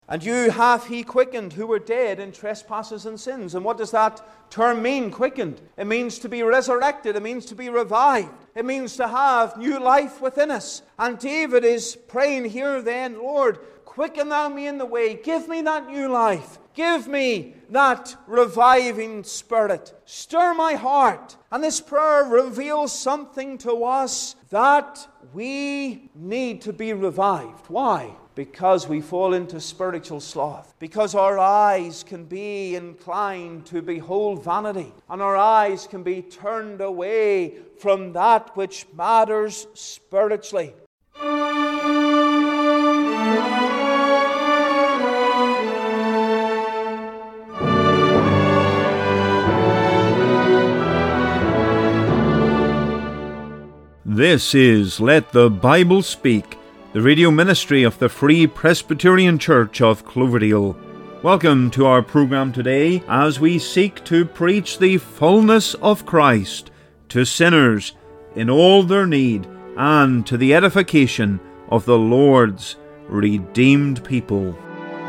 And you hath he quickened who were dead in trespasses and sins. And what does that term mean, quickened? It means to be resurrected. It means to be revived. It means to have new life within us. And David is praying here then, Lord, quicken thou me in the way. Give me that new life. Give me that reviving spirit. Stir my heart. And this prayer reveals something to us that we need to be revived. Why? Because we fall into spiritual sloth. Because our eyes can be inclined to behold vanity. And our eyes can be turned away from that which matters spiritually. This is Let the Bible Speak, the radio ministry of the Free Presbyterian Church of Cloverdale. Welcome to our program today as we seek to preach the fullness of Christ to sinners in all their need and to the edification of the Lord's redeemed people.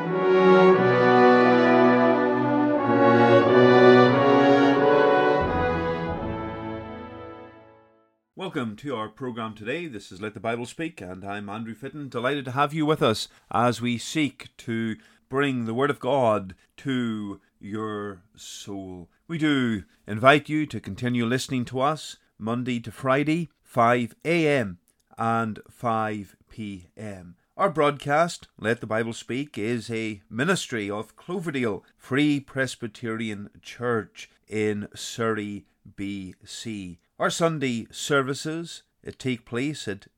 Welcome to our program today. This is Let the Bible Speak, and I'm Andrew Fitton. Delighted to have you with us as we seek to bring the Word of God to your soul. We do invite you to continue listening to us Monday to Friday, 5 a.m. and 5 p.m. Our broadcast, Let the Bible Speak, is a ministry of Cloverdale Free Presbyterian Church in Surrey, BC. Our Sunday services take place at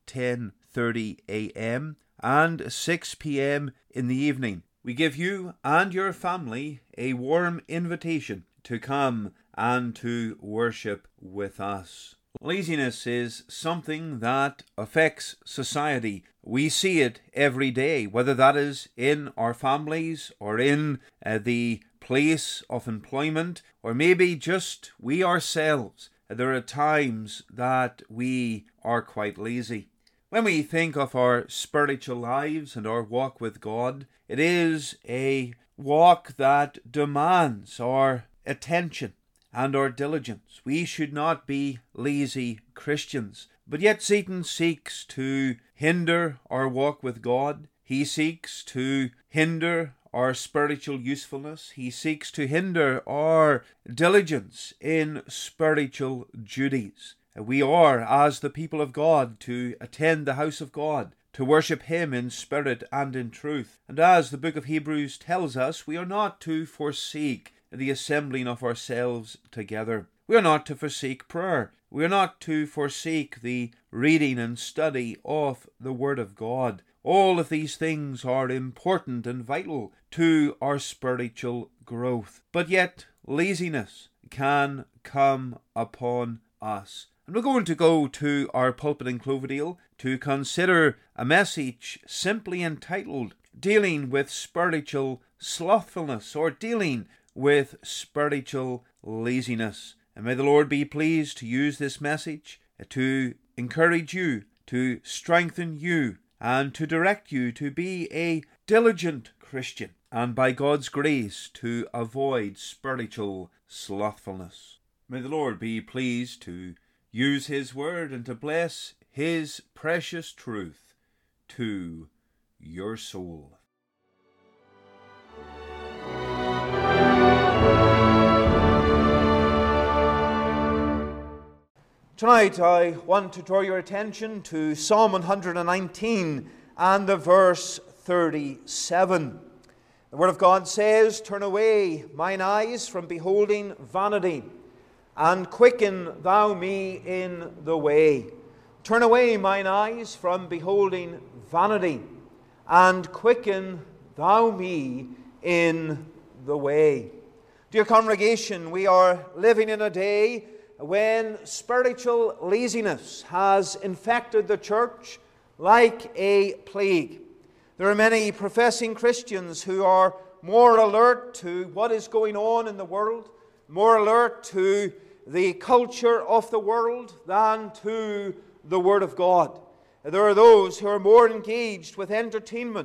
10:30 a.m. and 6 p.m. in the evening. We give you and your family a warm invitation to come and to worship with us. Laziness is something that affects society. We see it every day, whether that is in our families or in the place of employment, or maybe just we ourselves. There are times that we are quite lazy. When we think of our spiritual lives and our walk with God, it is a walk that demands our attention and our diligence. We should not be lazy Christians. But yet Satan seeks to hinder our walk with God. He seeks to hinder our spiritual usefulness. He seeks to hinder our diligence in spiritual duties. We are, as the people of God, to attend the house of God, to worship Him in spirit and in truth. And as the book of Hebrews tells us, we are not to forsake the assembling of ourselves together. We are not to forsake prayer. We are not to forsake the reading and study of the Word of God. All of these things are important and vital to our spiritual growth. But yet, laziness can come upon us. And we're going to go to our pulpit in Cloverdale to consider a message simply entitled Dealing with Spiritual Slothfulness, or Dealing with Spiritual Laziness. And may the Lord be pleased to use this message to encourage you, to strengthen you, and to direct you to be a diligent Christian, and by God's grace to avoid spiritual slothfulness. May the Lord be pleased to use His Word and to bless His precious truth to your soul. Tonight I want to draw your attention to Psalm 119 and the verse 37. The Word of God says, Turn away mine eyes from beholding vanity, and quicken thou me in the way. Turn away mine eyes from beholding vanity, and quicken thou me in the way. Dear congregation, we are living in a day when spiritual laziness has infected the church like a plague. There are many professing Christians who are more alert to what is going on in the world, more alert to the culture of the world than to the Word of God. There are those who are more engaged with entertainment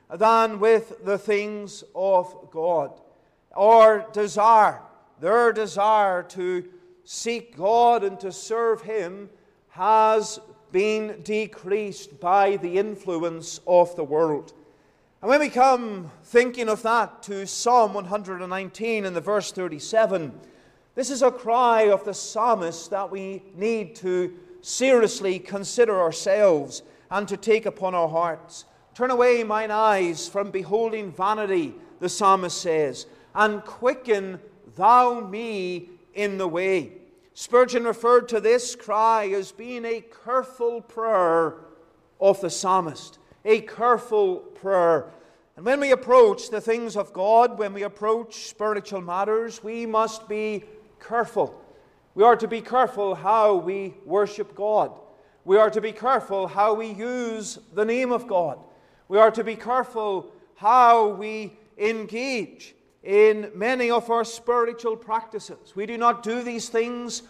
than with the things of God. Our desire, their desire to seek God and to serve Him has been decreased by the influence of the world. And when we come thinking of that to Psalm 119 in the verse 37, this is a cry of the psalmist that we need to seriously consider ourselves and to take upon our hearts. Turn away mine eyes from beholding vanity, the psalmist says, and quicken thou me in the way. Spurgeon referred to this cry as being a careful prayer of the psalmist. A careful prayer. And when we approach the things of God, when we approach spiritual matters, we must be careful. We are to be careful how we worship God. We are to be careful how we use the name of God. We are to be careful how we engage in many of our spiritual practices. We do not do these things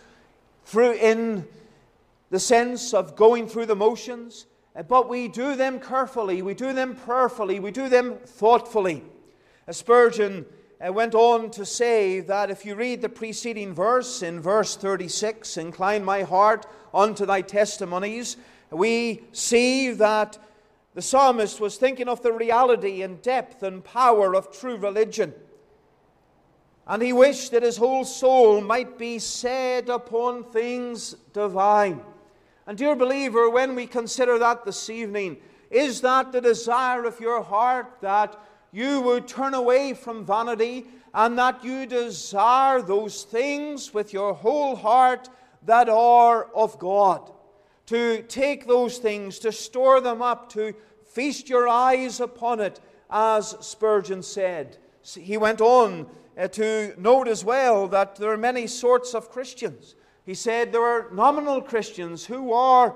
in the sense of going through the motions, but we do them carefully, we do them prayerfully, we do them thoughtfully. Spurgeon went on to say that if you read the preceding verse, in verse 36, incline my heart unto thy testimonies, we see that the psalmist was thinking of the reality and depth and power of true religion. And he wished that his whole soul might be set upon things divine. And dear believer, when we consider that this evening, is that the desire of your heart, that you would turn away from vanity and that you desire those things with your whole heart that are of God? To take those things, to store them up, to feast your eyes upon it, as Spurgeon said. He went on to note as well that there are many sorts of Christians. He said there are nominal Christians who are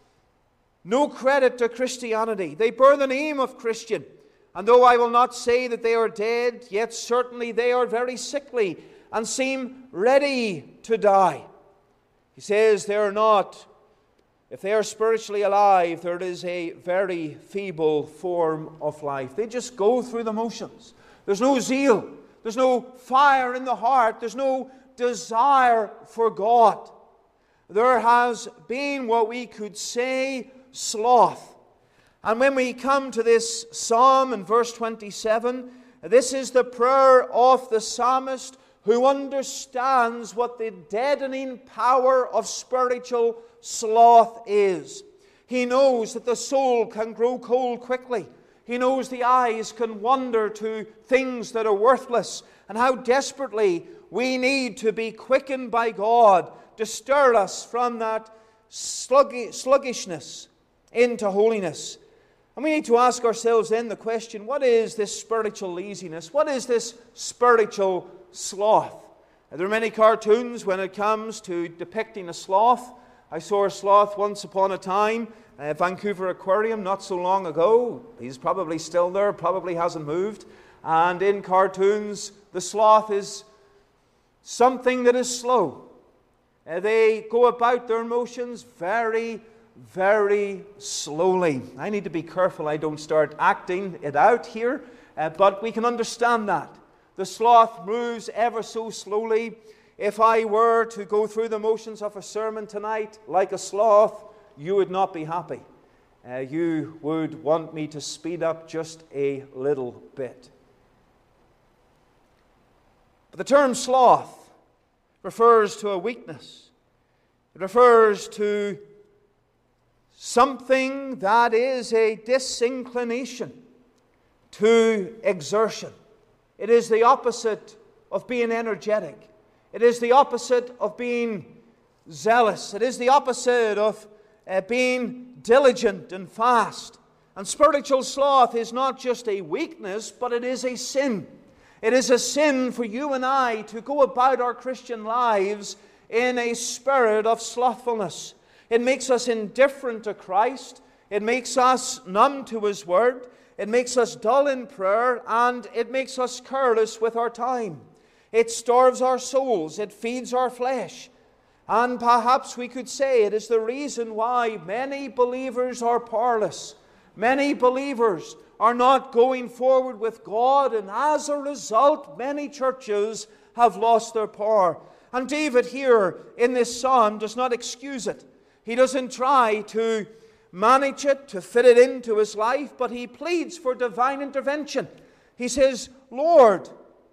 no credit to Christianity. They bear the name of Christian. And though I will not say that they are dead, yet certainly they are very sickly and seem ready to die. He says they are not, if they are spiritually alive, there is a very feeble form of life. They just go through the motions. There's no zeal. There's no fire in the heart. There's no desire for God. There has been what we could say sloth. And when we come to this psalm in verse 27, this is the prayer of the psalmist who understands what the deadening power of spiritual sloth is. He knows that the soul can grow cold quickly. He knows the eyes can wander to things that are worthless, and how desperately we need to be quickened by God to stir us from that sluggishness into holiness. And we need to ask ourselves then the question, what is this spiritual laziness? What is this spiritual sloth? There are many cartoons when it comes to depicting a sloth. I saw a sloth once upon a time at Vancouver Aquarium not so long ago. He's probably still there, probably hasn't moved. And in cartoons, the sloth is something that is slow. They go about their motions very, very slowly. I need to be careful I don't start acting it out here, but we can understand that. The sloth moves ever so slowly. If I were to go through the motions of a sermon tonight like a sloth, you would not be happy. You would want me to speed up just a little bit. But the term sloth refers to a weakness. It refers to something that is a disinclination to exertion. It is the opposite of being energetic. It is the opposite of being zealous. It is the opposite of being diligent and fast. And spiritual sloth is not just a weakness, but it is a sin. It is a sin for you and I to go about our Christian lives in a spirit of slothfulness. It makes us indifferent to Christ. It makes us numb to His Word. It makes us dull in prayer, and it makes us careless with our time. It starves our souls. It feeds our flesh. And perhaps we could say it is the reason why many believers are powerless. Many believers are not going forward with God, and as a result, many churches have lost their power. And David here in this psalm does not excuse it. He doesn't try to manage it, to fit it into his life, but he pleads for divine intervention. He says, Lord,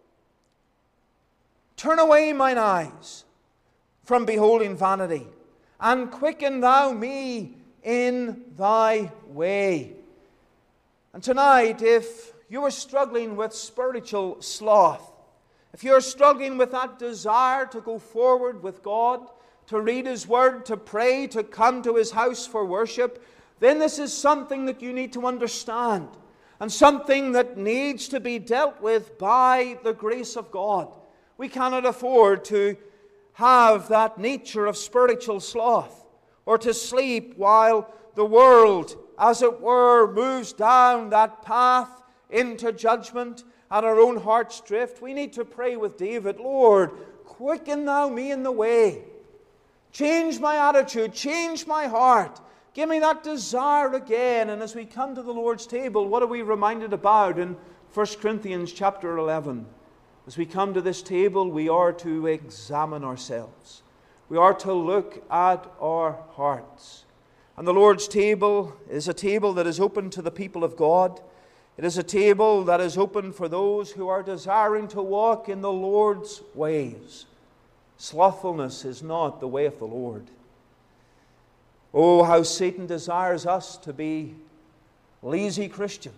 turn away mine eyes from beholding vanity, and quicken thou me in thy way. And tonight, if you are struggling with spiritual sloth, if you're struggling with that desire to go forward with God, to read His Word, to pray, to come to His house for worship, then this is something that you need to understand, and something that needs to be dealt with by the grace of God. We cannot afford to have that nature of spiritual sloth, or to sleep while the world, as it were, moves down that path into judgment and our own heart's drift. We need to pray with David, Lord, quicken thou me in the way. Change my attitude, change my heart. Give me that desire again. And as we come to the Lord's table, what are we reminded about in 1 Corinthians chapter 11? As we come to this table, we are to examine ourselves. We are to look at our hearts. And the Lord's table is a table that is open to the people of God. It is a table that is open for those who are desiring to walk in the Lord's ways. Slothfulness is not the way of the Lord. Oh, how Satan desires us to be lazy Christians.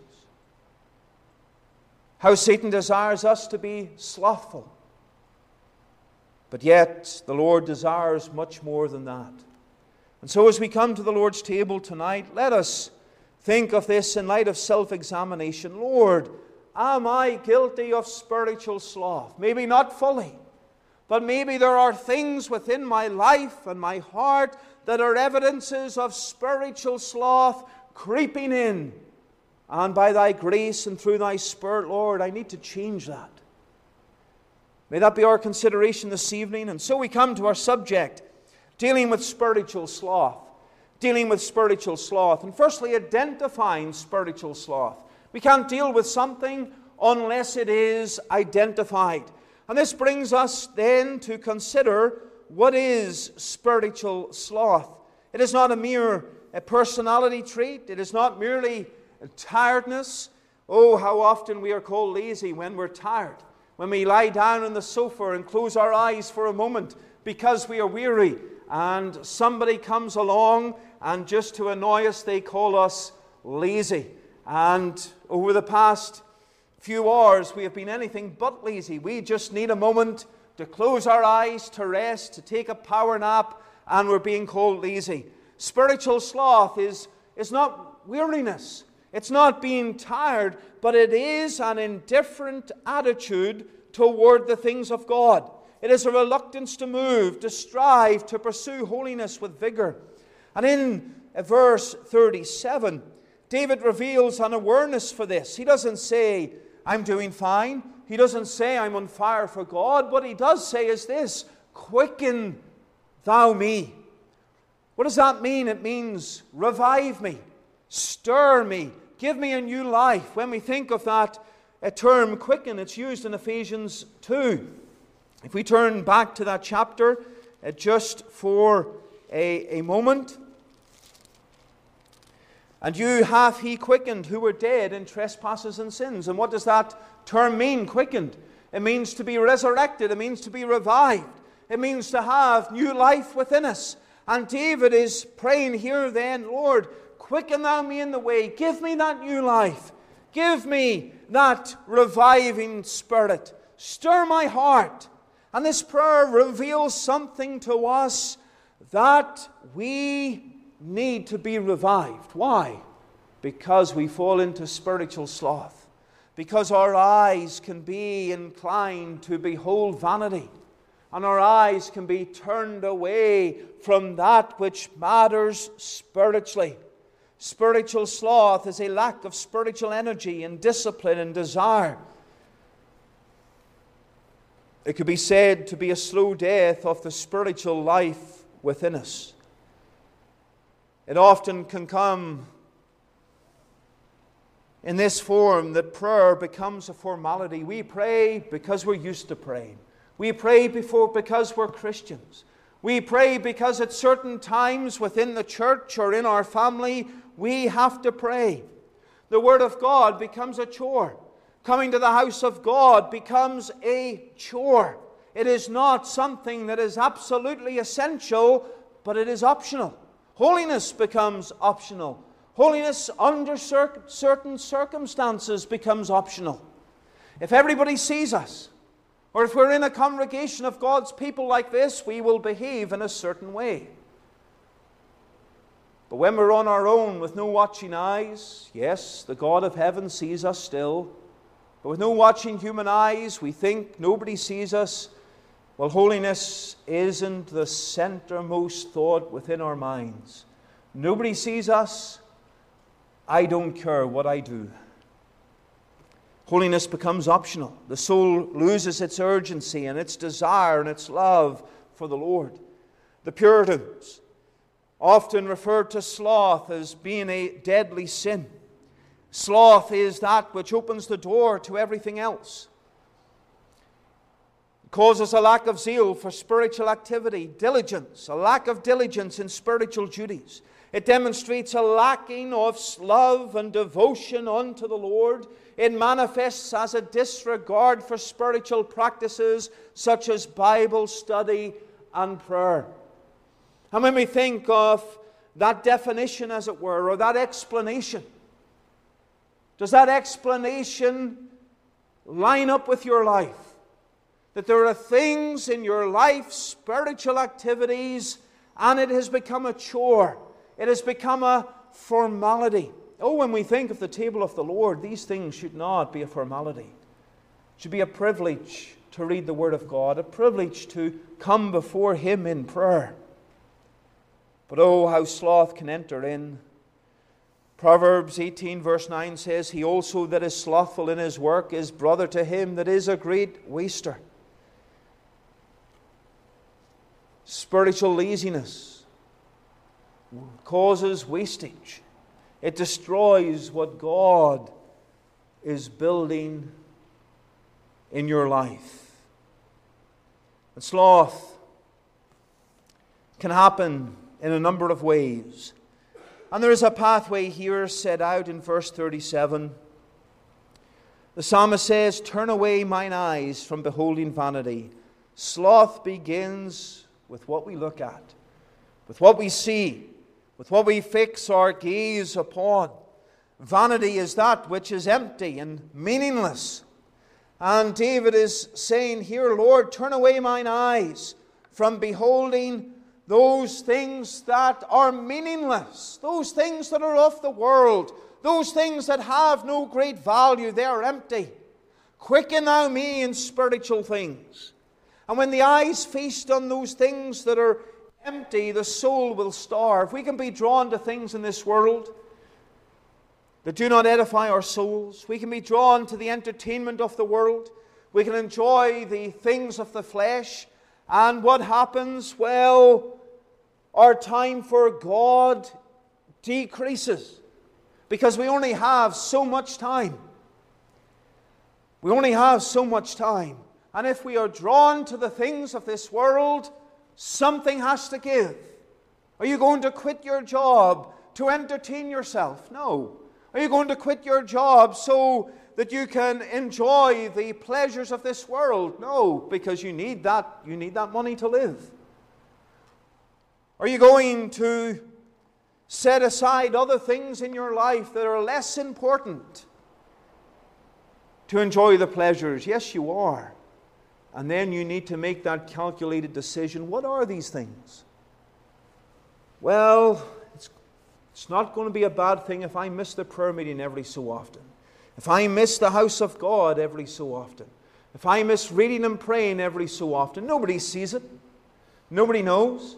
How Satan desires us to be slothful. But yet, the Lord desires much more than that. And so as we come to the Lord's table tonight, let us think of this in light of self-examination. Lord, am I guilty of spiritual sloth? Maybe not fully, but maybe there are things within my life and my heart that are evidences of spiritual sloth creeping in. And by Thy grace and through Thy Spirit, Lord, I need to change that. May that be our consideration this evening. And so we come to our subject, dealing with spiritual sloth. Dealing with spiritual sloth. And firstly, identifying spiritual sloth. We can't deal with something unless it is identified. And this brings us then to consider what is spiritual sloth. It is not a mere personality trait. It is not merely tiredness. Oh, how often we are called lazy when we're tired. When we lie down on the sofa and close our eyes for a moment because we are weary. And somebody comes along and just to annoy us, they call us lazy. And over the past few hours, we have been anything but lazy. We just need a moment to close our eyes, to rest, to take a power nap, and we're being called lazy. Spiritual sloth is not weariness. It's not being tired, but it is an indifferent attitude toward the things of God. It is a reluctance to move, to strive, to pursue holiness with vigor. And in verse 37, David reveals an awareness for this. He doesn't say, I'm doing fine. He doesn't say, I'm on fire for God. What he does say is this, quicken thou me. What does that mean? It means revive me, stir me, give me a new life. When we think of that term quicken, it's used in Ephesians 2. If we turn back to that chapter just for a moment. And you hath He quickened who were dead in trespasses and sins. And what does that term mean, quickened? It means to be resurrected. It means to be revived. It means to have new life within us. And David is praying here then, Lord, quicken thou me in the way. Give me that new life. Give me that reviving spirit. Stir my heart. And this prayer reveals something to us that we need to be revived. Why? Because we fall into spiritual sloth. Because our eyes can be inclined to behold vanity. And our eyes can be turned away from that which matters spiritually. Spiritual sloth is a lack of spiritual energy and discipline and desire. It could be said to be a slow death of the spiritual life within us. It often can come in this form that prayer becomes a formality. We pray because we're used to praying. We pray because we're Christians. We pray because at certain times within the church or in our family, we have to pray. The Word of God becomes a chore. Coming to the house of God becomes a chore. It is not something that is absolutely essential, but it is optional. Holiness becomes optional. Holiness under certain circumstances becomes optional. If everybody sees us, or if we're in a congregation of God's people like this, we will behave in a certain way. But when we're on our own with no watching eyes, yes, the God of heaven sees us still. But with no watching human eyes, we think nobody sees us. Well, holiness isn't the centermost thought within our minds. Nobody sees us. I don't care what I do. Holiness becomes optional. The soul loses its urgency and its desire and its love for the Lord. The Puritans often referred to sloth as being a deadly sin. Sloth is that which opens the door to everything else. It causes a lack of zeal for spiritual activity, diligence, a lack of diligence in spiritual duties. It demonstrates a lacking of love and devotion unto the Lord. It manifests as a disregard for spiritual practices such as Bible study and prayer. And when we think of that definition, as it were, or that explanation, does that explanation line up with your life? That there are things in your life, spiritual activities, and it has become a chore. It has become a formality. Oh, when we think of the table of the Lord, these things should not be a formality. It should be a privilege to read the Word of God, a privilege to come before Him in prayer. But oh, how sloth can enter in. Proverbs 18 verse 9 says, He also that is slothful in his work is brother to him that is a great waster. Spiritual laziness causes wastage. It destroys what God is building in your life. And sloth can happen in a number of ways. And there is a pathway here set out in verse 37. The psalmist says, Turn away mine eyes from beholding vanity. Sloth begins with what we look at, with what we see, with what we fix our gaze upon. Vanity is that which is empty and meaningless. And David is saying here, Lord, turn away mine eyes from beholding those things that are meaningless, those things that are of the world, those things that have no great value. They are empty. Quicken thou me in spiritual things. And when the eyes feast on those things that are empty, the soul will starve. We can be drawn to things in this world that do not edify our souls. We can be drawn to the entertainment of the world. We can enjoy the things of the flesh. And what happens? Well, our time for God decreases because we only have so much time. We only have so much time. And if we are drawn to the things of this world, something has to give. Are you going to quit your job to entertain yourself? No. Are you going to quit your job so that you can enjoy the pleasures of this world? No, because you need that money to live. Are you going to set aside other things in your life that are less important to enjoy the pleasures? Yes, you are. And then you need to make that calculated decision. What are these things? Well, it's not going to be a bad thing if I miss the prayer meeting every so often. If I miss the house of God every so often. If I miss reading and praying every so often. Nobody sees it. Nobody knows.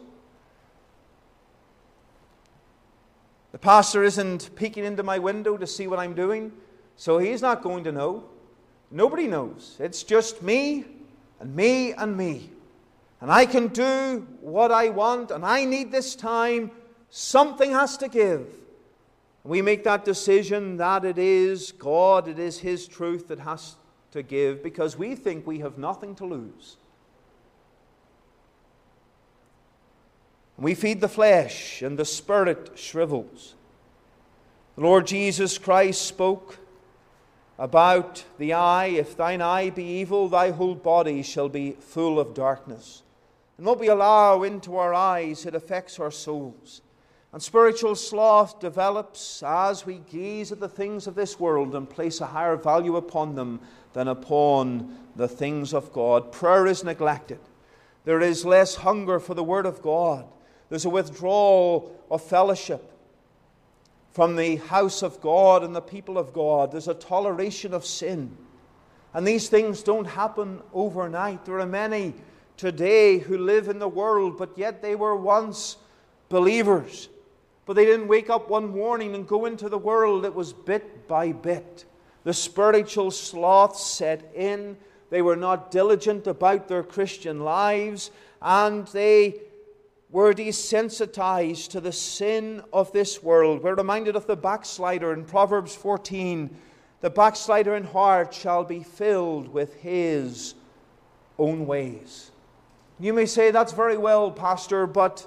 The pastor isn't peeking into my window to see what I'm doing, so he's not going to know. Nobody knows. It's just me and me and me. And I can do what I want, and I need this time. Something has to give. We make that decision that it is God, it is His truth that has to give, because we think we have nothing to lose. We feed the flesh, and the spirit shrivels. The Lord Jesus Christ spoke about the eye. If thine eye be evil, thy whole body shall be full of darkness. And what we allow into our eyes, it affects our souls. And spiritual sloth develops as we gaze at the things of this world and place a higher value upon them than upon the things of God. Prayer is neglected. There is less hunger for the Word of God. There's a withdrawal of fellowship from the house of God and the people of God. There's a toleration of sin. And these things don't happen overnight. There are many today who live in the world, but yet they were once believers. But they didn't wake up one morning and go into the world. It was bit by bit. The spiritual sloth set in. They were not diligent about their Christian lives, and they were desensitized to the sin of this world. We're reminded of the backslider in Proverbs 14. The backslider in heart shall be filled with his own ways. You may say, that's very well, Pastor, but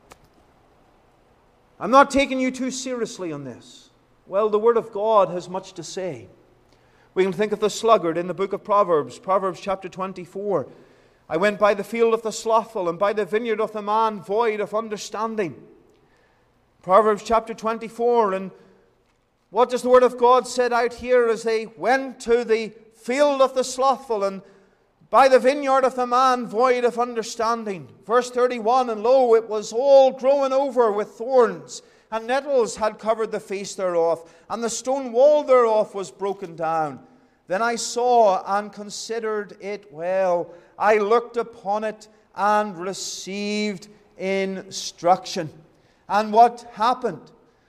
I'm not taking you too seriously on this. Well, the Word of God has much to say. We can think of the sluggard in the book of Proverbs, Proverbs chapter 24. I went by the field of the slothful, and by the vineyard of the man void of understanding. Proverbs chapter 24. And what does the Word of God set out here as they went to the field of the slothful, and by the vineyard of the man void of understanding? Verse 31, and lo, it was all growing over with thorns, and nettles had covered the face thereof, and the stone wall thereof was broken down. Then I saw and considered it well. I looked upon it and received instruction. And what happened?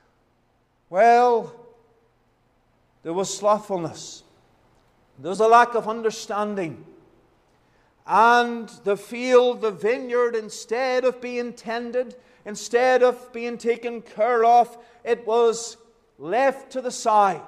Well, there was slothfulness. There was a lack of understanding. And the field, the vineyard, instead of being tended, instead of being taken care of, it was left to the side.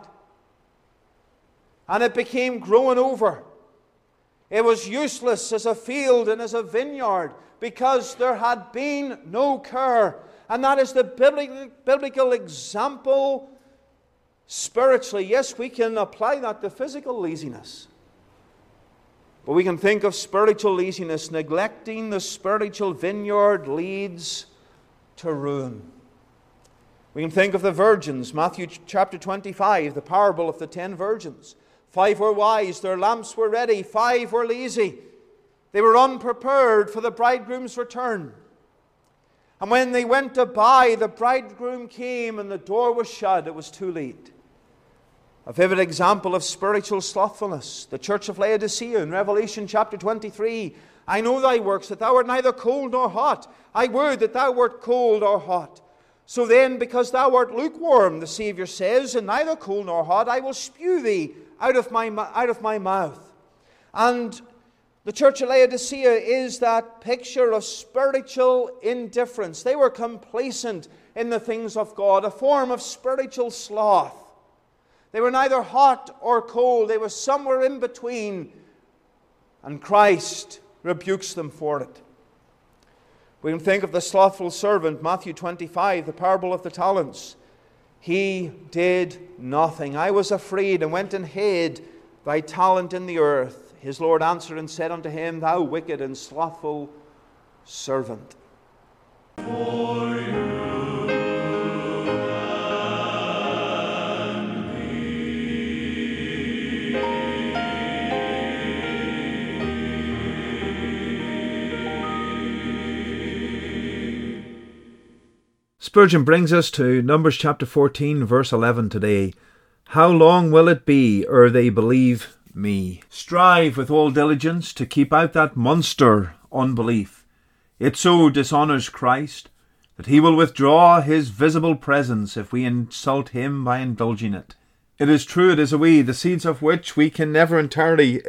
And it became growing over. It was useless as a field and as a vineyard because there had been no care. And that is the biblical example spiritually. Yes, we can apply that to physical laziness. But we can think of spiritual laziness. Neglecting the spiritual vineyard leads to ruin. We can think of the virgins. Matthew chapter 25, the parable of the 10 virgins. 5 were wise, their lamps were ready. 5 were lazy. They were unprepared for the bridegroom's return. And when they went to buy, the bridegroom came and the door was shut. It was too late. A vivid example of spiritual slothfulness. The church of Laodicea in Revelation chapter 23. I know thy works, that thou art neither cold nor hot. I would that thou wert cold or hot. So then, because thou art lukewarm, the Savior says, and neither cold nor hot, I will spew thee out of my mouth. And the church of Laodicea is that picture of spiritual indifference. They were complacent in the things of God, a form of spiritual sloth. They were neither hot or cold. They were somewhere in between. And Christ rebukes them for it. We can think of the slothful servant, Matthew 25, the parable of the talents. He did nothing. I was afraid and went and hid thy talent in the earth. His Lord answered and said unto him, Thou wicked and slothful servant. Spurgeon brings us to Numbers chapter 14, verse 11 today. How long will it be ere they believe me? Strive with all diligence to keep out that monster unbelief. It so dishonours Christ that he will withdraw his visible presence if we insult him by indulging it. It is true it is a weed, the seeds of which we can never entirely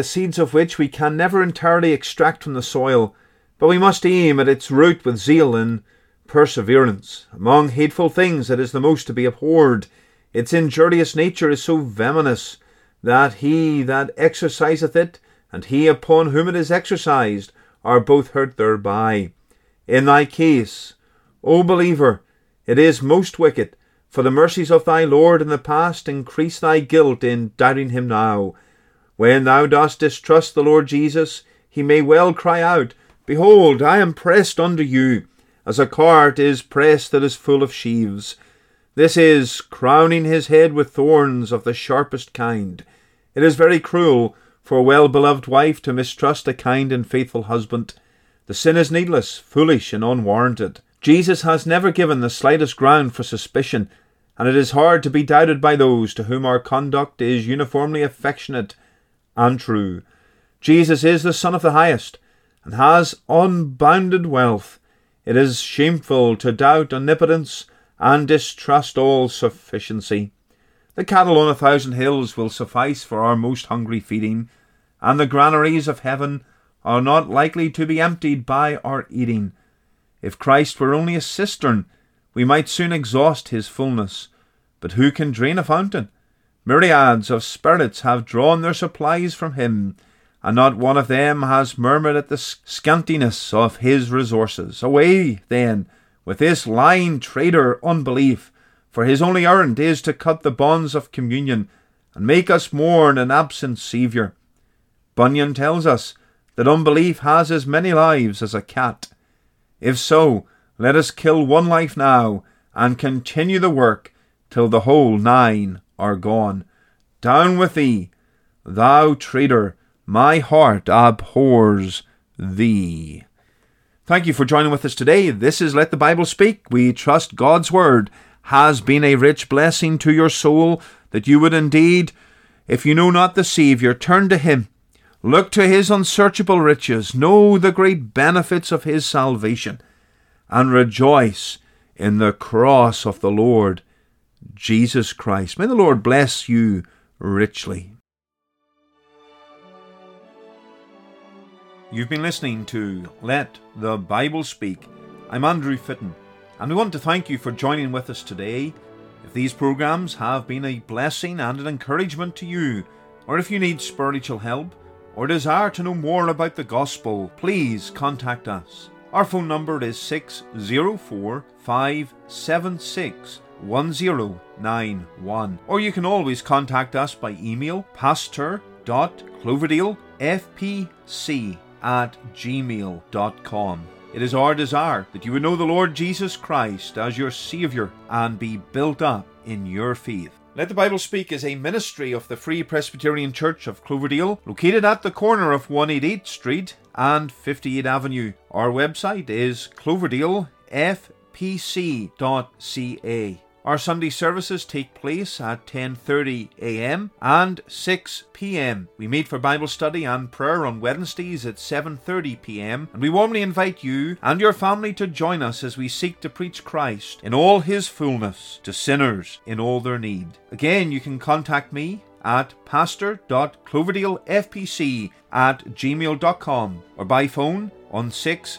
extract from the soil, but we must aim at its root with zeal and perseverance. Among hateful things it is the most to be abhorred. Its injurious nature is so venomous that he that exerciseth it, and he upon whom it is exercised, are both hurt thereby. In thy case, O believer, it is most wicked, for the mercies of thy Lord in the past increase thy guilt in doubting him now. When thou dost distrust the Lord Jesus, he may well cry out, Behold, I am pressed unto you, as a cart is pressed that is full of sheaves. This is crowning his head with thorns of the sharpest kind. It is very cruel for a well-beloved wife to mistrust a kind and faithful husband. The sin is needless, foolish, and unwarranted. Jesus has never given the slightest ground for suspicion, and it is hard to be doubted by those to whom our conduct is uniformly affectionate and true. Jesus is the Son of the Highest, and has unbounded wealth. It is shameful to doubt omnipotence and distrust all sufficiency. The cattle on 1,000 hills will suffice for our most hungry feeding, and the granaries of heaven are not likely to be emptied by our eating. If Christ were only a cistern, we might soon exhaust his fullness. But who can drain a fountain? Myriads of spirits have drawn their supplies from him, and not one of them has murmured at the scantiness of his resources. Away, then, with this lying traitor unbelief, for his only errand is to cut the bonds of communion and make us mourn an absent Saviour. Bunyan tells us that unbelief has as many lives as a cat. If so, let us kill one life now, and continue the work till the whole 9 are gone. Down with thee, thou traitor, my heart abhors thee. Thank you for joining with us today. This is Let the Bible Speak. We trust God's Word has been a rich blessing to your soul, that you would indeed, if you know not the Saviour, turn to him. Look to his unsearchable riches, know the great benefits of his salvation, and rejoice in the cross of the Lord Jesus Christ. May the Lord bless you richly. You've been listening to Let the Bible Speak. I'm Andrew Fitton, and we want to thank you for joining with us today. If these programs have been a blessing and an encouragement to you, or if you need spiritual help, or desire to know more about the gospel, please contact us. Our phone number is 604-576-1091, or you can always contact us by email, pastor.cloverdalefpc@gmail.com. It is our desire that you would know the Lord Jesus Christ as your Saviour and be built up in your faith. Let the Bible Speak is a ministry of the Free Presbyterian Church of Cloverdale, located at the corner of 188 Street and 58 Avenue. Our website is cloverdalefpc.ca. Our Sunday services take place at 10:30 a.m. and 6 p.m. We meet for Bible study and prayer on Wednesdays at 7:30 p.m. and we warmly invite you and your family to join us as we seek to preach Christ in all his fullness to sinners in all their need. Again, you can contact me at pastor.cloverdalefpc@gmail.com or by phone on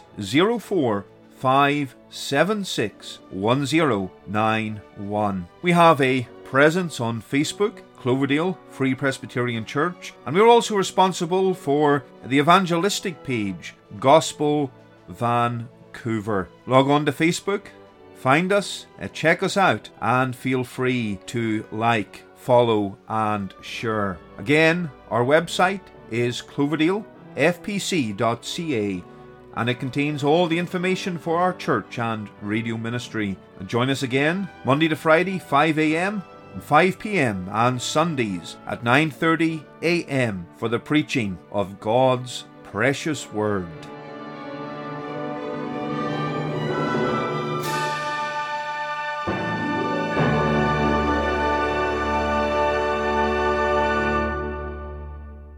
604-576-1091. We have a presence on Facebook, Cloverdale Free Presbyterian Church, and we're also responsible for the evangelistic page, Gospel Vancouver. Log on to Facebook, find us, check us out, and feel free to like, follow, and share. Again, our website is cloverdalefpc.ca, and it contains all the information for our church and radio ministry. And join us again Monday to Friday, 5 a.m. and 5 p.m. and Sundays at 9:30 a.m. for the preaching of God's precious Word.